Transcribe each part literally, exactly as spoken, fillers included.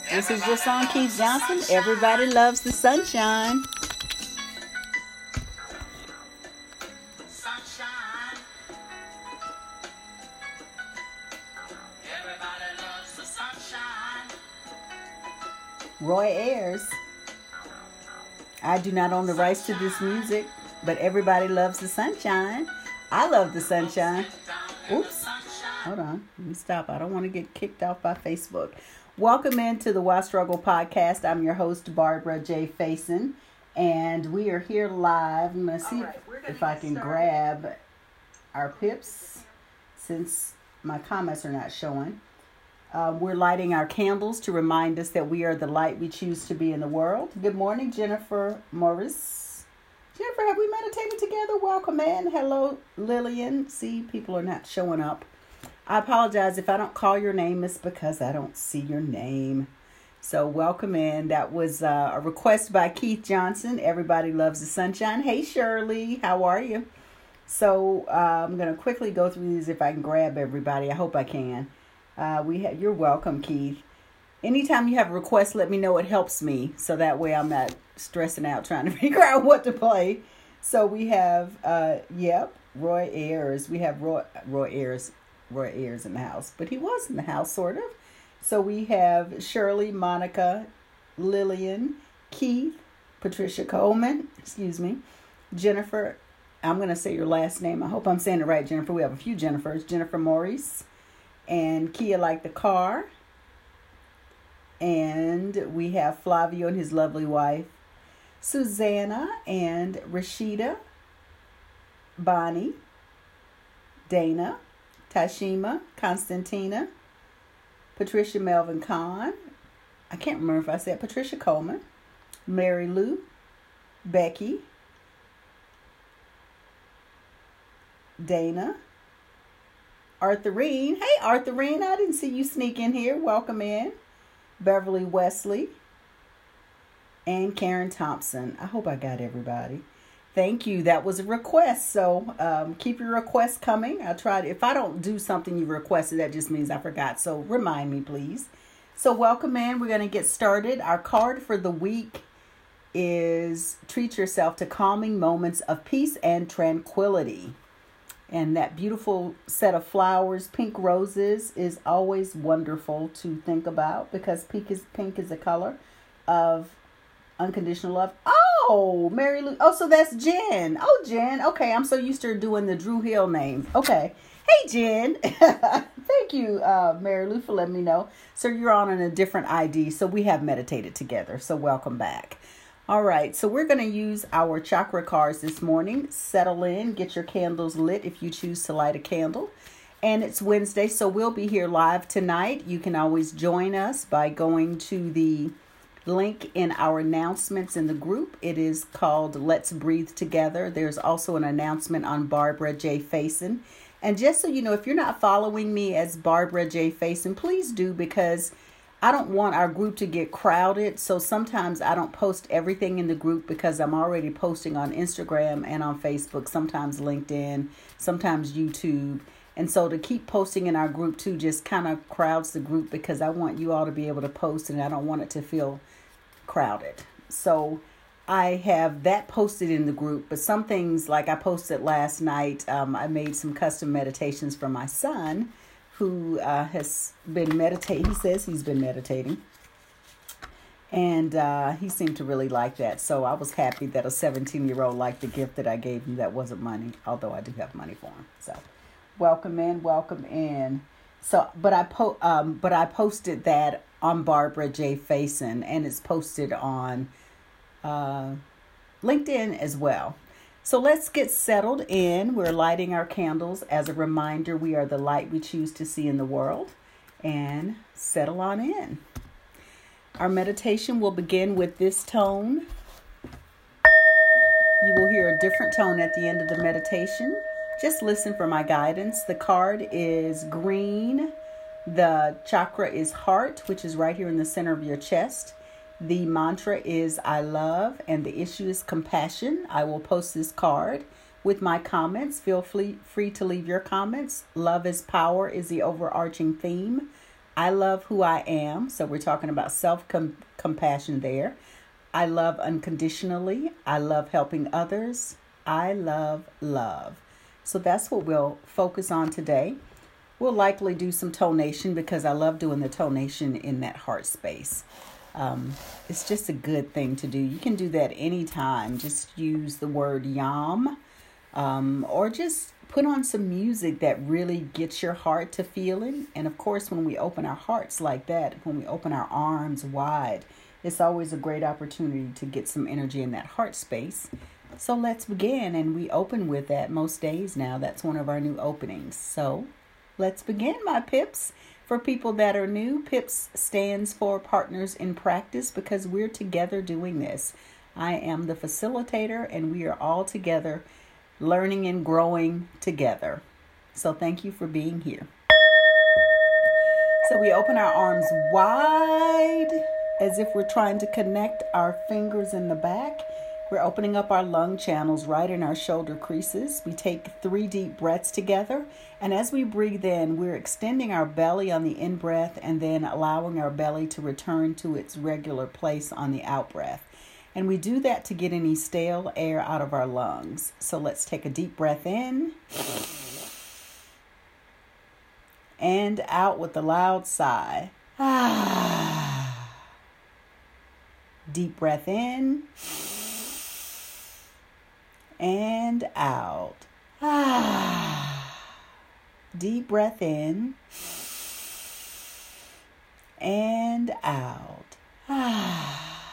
This is your song, Keith Johnson. Everybody loves the sunshine. Sunshine. Everybody loves the sunshine. Roy Ayers. I do not own the rights to this music, but everybody loves the sunshine. I love the sunshine. Oops. Hold on. Let me stop. I don't want to get kicked off by Facebook. Welcome into the Why Struggle podcast. I'm your host, Barbara J. Faison, and we are here live. I'm going to see right, if, if I can started. grab our pips since my comments are not showing. Uh, we're lighting our candles to remind us that we are the light we choose to be in the world. Good morning, Jennifer Morris. Jennifer, have we meditated together? Welcome in. Hello, Lillian. See, people are not showing up. I apologize if I don't call your name. It's because I don't see your name. So welcome in. That was uh, a request by Keith Johnson. Everybody loves the sunshine. Hey, Shirley. How are you? So uh, I'm going to quickly go through these if I can grab everybody. I hope I can. Uh, we ha- You're welcome, Keith. Anytime you have a request, let me know. It helps me. So that way I'm not stressing out trying to figure out what to play. So we have, uh, yep, Roy Ayers. We have Roy, Roy Ayers. Roy Ayers in the house, but he was in the house, sort of. So we have Shirley, Monica, Lillian, Keith, Patricia Coleman, excuse me, Jennifer. I'm going to say your last name. I hope I'm saying it right, Jennifer. We have a few Jennifers. Jennifer Maurice and Kia like the car. And we have Flavio and his lovely wife, Susanna and Rashida, Bonnie, Dana, Tashima, Constantina, Patricia Melvin Kahn. I can't remember if I said Patricia Coleman. Mary Lou, Becky, Dana, Arthurine. Hey, Arthurine, I didn't see you sneak in here. Welcome in. Beverly Wesley, and Karen Thompson. I hope I got everybody. Thank you. That was a request. So um, keep your requests coming. I tried. If I don't do something you requested, that just means I forgot. So remind me, please. So welcome in. We're going to get started. Our card for the week is treat yourself to calming moments of peace and tranquility. And that beautiful set of flowers, pink roses, is always wonderful to think about because pink is, pink is a color of unconditional love. Oh, Mary Lou. Oh, so that's Jen. Oh, Jen. Okay, I'm so used to doing the Drew Hill names. Okay. Hey, Jen. Thank you, uh, Mary Lou, for letting me know. So you're on a different I D, so we have meditated together. So welcome back. All right, so we're going to use our chakra cards this morning. Settle in, get your candles lit if you choose to light a candle. And it's Wednesday, so we'll be here live tonight. You can always join us by going to the link in our announcements in the group. It is called Let's Breathe Together. There's also an announcement on Barbara J. Faison. And just so you know, if you're not following me as Barbara J. Faison, please do, because I don't want our group to get crowded. So sometimes I don't post everything in the group because I'm already posting on Instagram and on Facebook, sometimes LinkedIn, sometimes YouTube. And so to keep posting in our group too just kind of crowds the group because I want you all to be able to post and I don't want it to feel crowded. So I have that posted in the group, but some things like I posted last night, um, I made some custom meditations for my son who uh, has been meditating. He says he's been meditating. And uh, he seemed to really like that. So I was happy that a seventeen-year-old liked the gift that I gave him that wasn't money, although I do have money for him. So welcome in, welcome in. So, but I po- um, but I posted that on Barbara J. Faison, and it's posted on uh, LinkedIn as well. So let's get settled in. We're lighting our candles as a reminder we are the light we choose to see in the world, and settle on in. Our meditation will begin with this tone. You will hear a different tone at the end of the meditation. Just listen for my guidance. The card is green. The chakra is heart, which is right here in the center of your chest. The mantra is I love, and the issue is compassion. I will post this card with my comments. Feel free, free to leave your comments. Love is power is the overarching theme. I love who I am. So we're talking about self-compassion there. I love unconditionally. I love helping others. I love love. So that's what we'll focus on today. We'll likely do some tonation because I love doing the tonation in that heart space. Um, it's just a good thing to do. You can do that anytime. Just use the word yam, um, or just put on some music that really gets your heart to feeling. And of course, when we open our hearts like that, when we open our arms wide, it's always a great opportunity to get some energy in that heart space. So let's begin. And we open with that most days now. That's one of our new openings. So let's begin, my pips. For people that are new, PIPS stands for Partners in Practice because we're together doing this. I am the facilitator and we are all together learning and growing together. So thank you for being here. So we open our arms wide as if we're trying to connect our fingers in the back. We're opening up our lung channels right in our shoulder creases. We take three deep breaths together. And as we breathe in, we're extending our belly on the in-breath and then allowing our belly to return to its regular place on the out-breath. And we do that to get any stale air out of our lungs. So let's take a deep breath in and out with a loud sigh. Deep breath in. And out. Ah. Deep breath in. And out. Ah.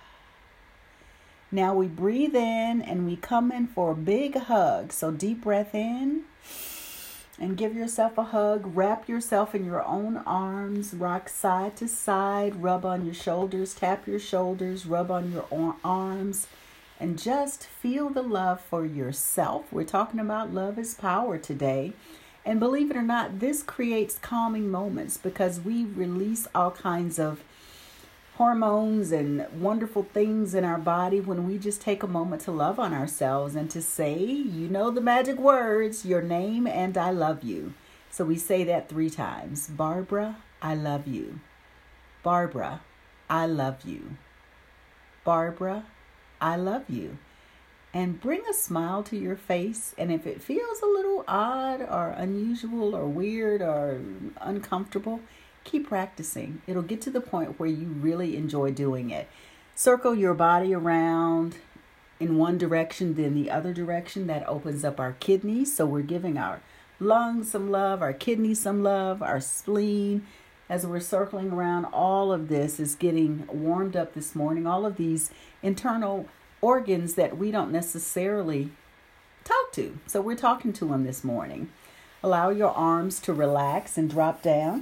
Now we breathe in and we come in for a big hug. So deep breath in. And give yourself a hug. Wrap yourself in your own arms. Rock side to side. Rub on your shoulders. Tap your shoulders. Rub on your arms. And just feel the love for yourself. We're talking about love is power today. And believe it or not, this creates calming moments because we release all kinds of hormones and wonderful things in our body when we just take a moment to love on ourselves and to say, you know, the magic words, your name and I love you. So we say that three times. Barbara, I love you. Barbara, I love you. Barbara, I love you. And bring a smile to your face. And if it feels a little odd or unusual or weird or uncomfortable, keep practicing. It'll get to the point where you really enjoy doing it. Circle your body around in one direction, then the other direction. That opens up our kidneys. So we're giving our lungs some love, our kidneys some love, our spleen. As we're circling around, all of this is getting warmed up this morning. All of these internal organs that we don't necessarily talk to. So we're talking to them this morning. Allow your arms to relax and drop down.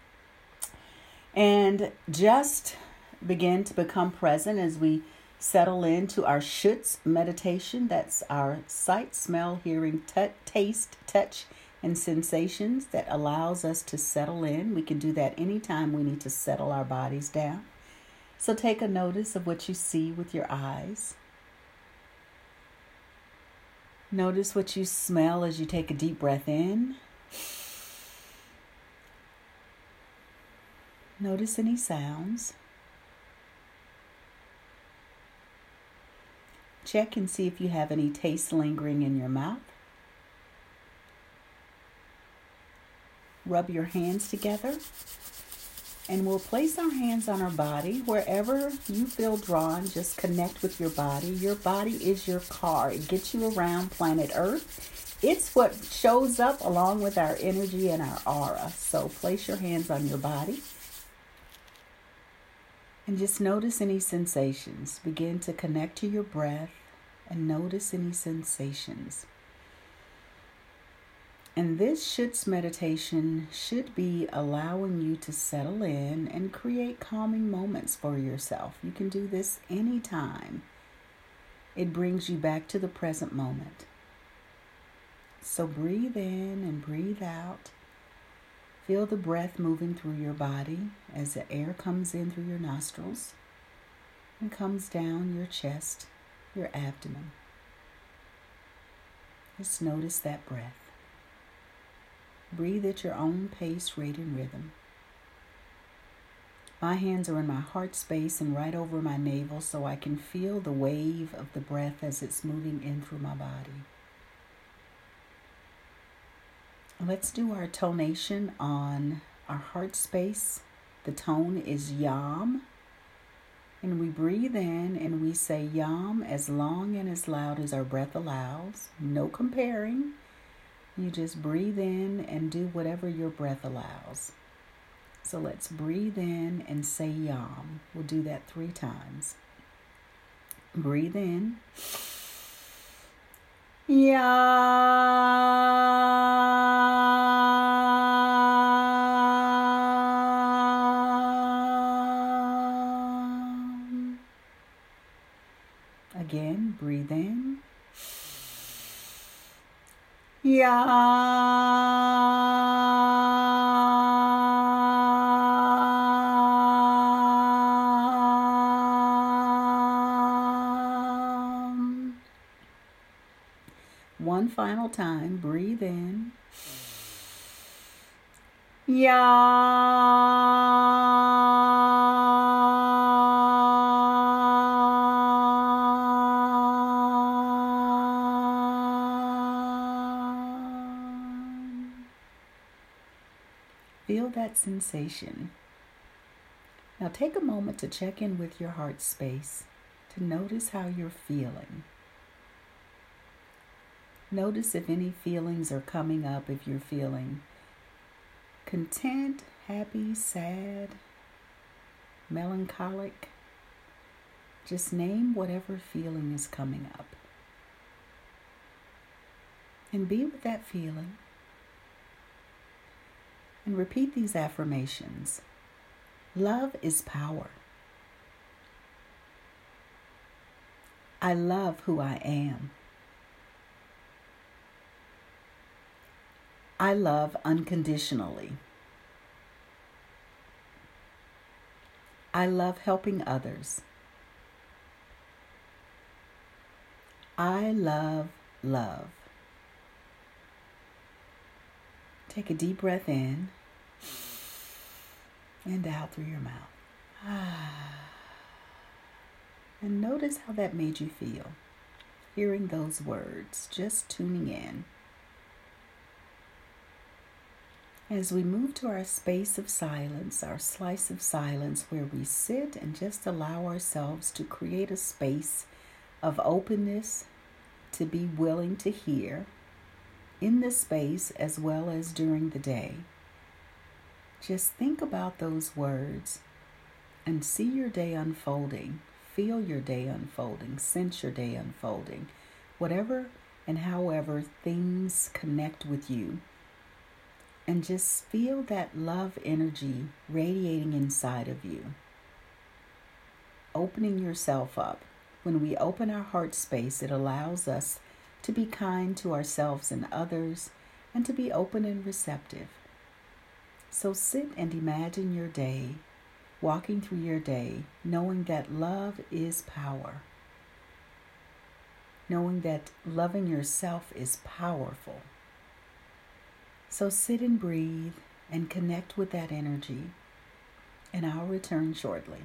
And just begin to become present as we settle into our Schutz meditation. That's our sight, smell, hearing, t- taste, touch, and sensations that allows us to settle in. We can do that anytime we need to settle our bodies down. So take a notice of what you see with your eyes. Notice what you smell as you take a deep breath in. Notice any sounds. Check and see if you have any taste lingering in your mouth. Rub your hands together, and we'll place our hands on our body. Wherever you feel drawn, just connect with your body. Your body is your car. It gets you around planet Earth. It's what shows up along with our energy and our aura. So place your hands on your body and just notice any sensations. Begin to connect to your breath and notice any sensations. And this Schutz meditation should be allowing you to settle in and create calming moments for yourself. You can do this anytime. It brings you back to the present moment. So breathe in and breathe out. Feel the breath moving through your body as the air comes in through your nostrils and comes down your chest, your abdomen. Just notice that breath. Breathe at your own pace, rate, and rhythm. My hands are in my heart space and right over my navel so I can feel the wave of the breath as it's moving in through my body. Let's do our tonation on our heart space. The tone is Yam. And we breathe in and we say Yam as long and as loud as our breath allows. No comparing. You just breathe in and do whatever your breath allows. So let's breathe in and say Yam. We'll do that three times. Breathe in. Yam. Again, breathe in. Yam. One final time, breathe in. Yam. Feel that sensation. Now take a moment to check in with your heart space, to notice how you're feeling. Notice if any feelings are coming up, if you're feeling content, happy, sad, melancholic. Just name whatever feeling is coming up. And be with that feeling. And repeat these affirmations. Love is power. I love who I am. I love unconditionally. I love helping others. I love love. Take a deep breath in and out through your mouth. And notice how that made you feel, hearing those words, just tuning in. As we move to our space of silence, our slice of silence, where we sit and just allow ourselves to create a space of openness, to be willing to hear in this space as well as during the day. Just think about those words and see your day unfolding. Feel your day unfolding. Sense your day unfolding. Whatever and however things connect with you. And just feel that love energy radiating inside of you. Opening yourself up. When we open our heart space, it allows us to be kind to ourselves and others, and to be open and receptive. So sit and imagine your day, walking through your day, knowing that love is power. Knowing that loving yourself is powerful. So sit and breathe and connect with that energy, and I'll return shortly.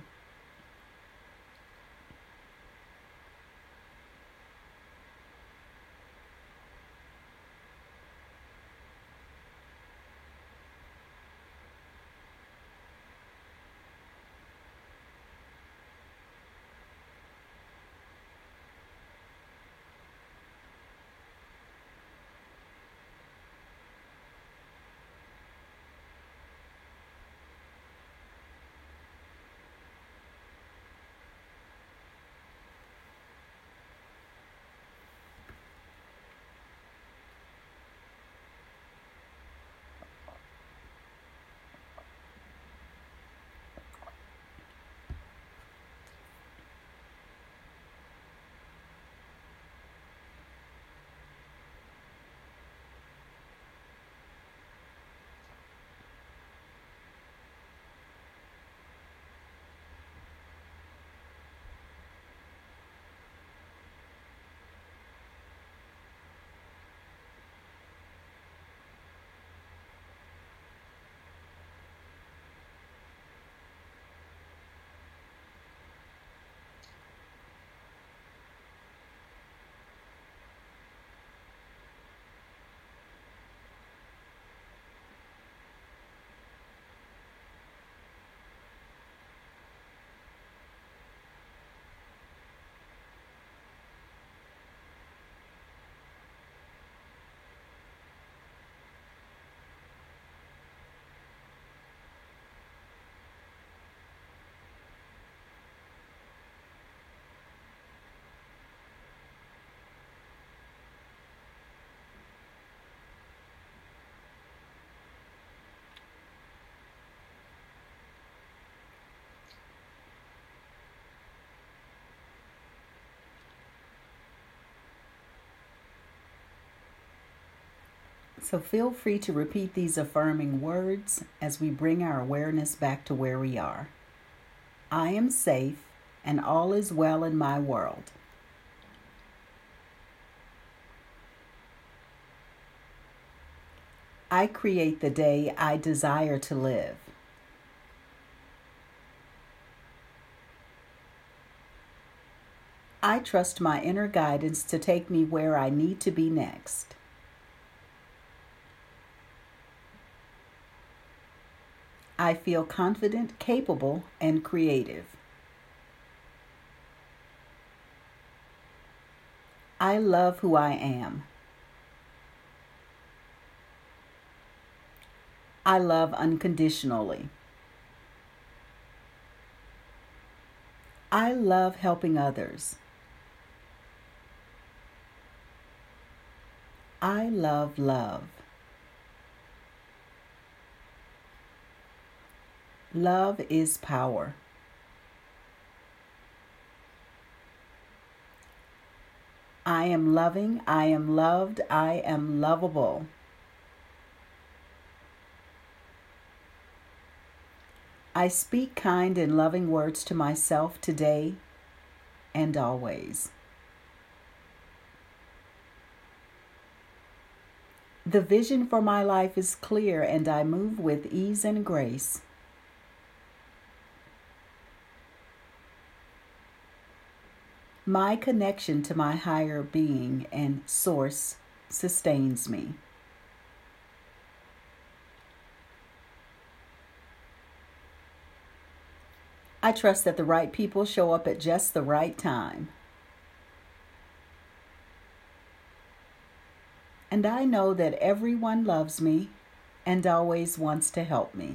So feel free to repeat these affirming words as we bring our awareness back to where we are. I am safe and all is well in my world. I create the day I desire to live. I trust my inner guidance to take me where I need to be next. I feel confident, capable, and creative. I love who I am. I love unconditionally. I love helping others. I love love. Love is power. I am loving, I am loved, I am lovable. I speak kind and loving words to myself today and always. The vision for my life is clear and I move with ease and grace. My connection to my higher being and source sustains me. I trust that the right people show up at just the right time. And I know that everyone loves me and always wants to help me.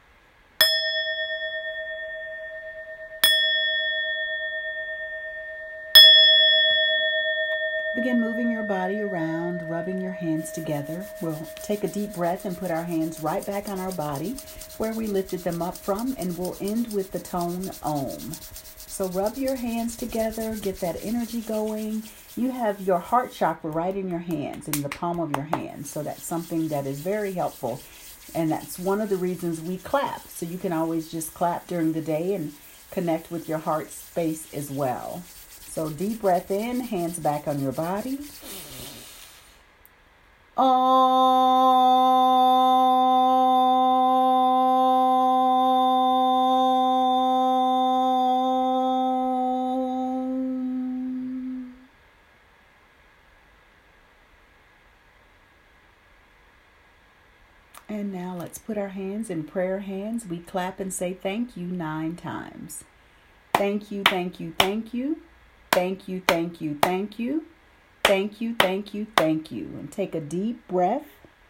Begin moving your body around, rubbing your hands together. We'll take a deep breath and put our hands right back on our body where we lifted them up from, and we'll end with the tone Om. So rub your hands together, get that energy going. You have your heart chakra right in your hands, in the palm of your hands. So that's something that is very helpful. And that's one of the reasons we clap. So you can always just clap during the day and connect with your heart space as well. So deep breath in, hands back on your body. Om. And now let's put our hands in prayer hands. We clap and say thank you nine times. Thank you, thank you, thank you. Thank you, thank you, thank you. Thank you, thank you, thank you. And take a deep breath.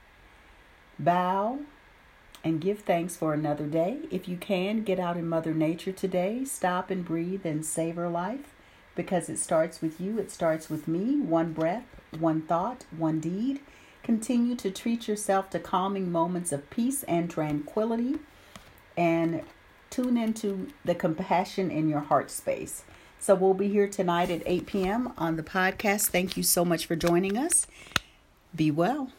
Bow and give thanks for another day. If you can, get out in Mother Nature today. Stop and breathe and savor life, because it starts with you. It starts with me. One breath, one thought, one deed. Continue to treat yourself to calming moments of peace and tranquility, and tune into the compassion in your heart space. So we'll be here tonight at eight p.m. on the podcast. Thank you so much for joining us. Be well.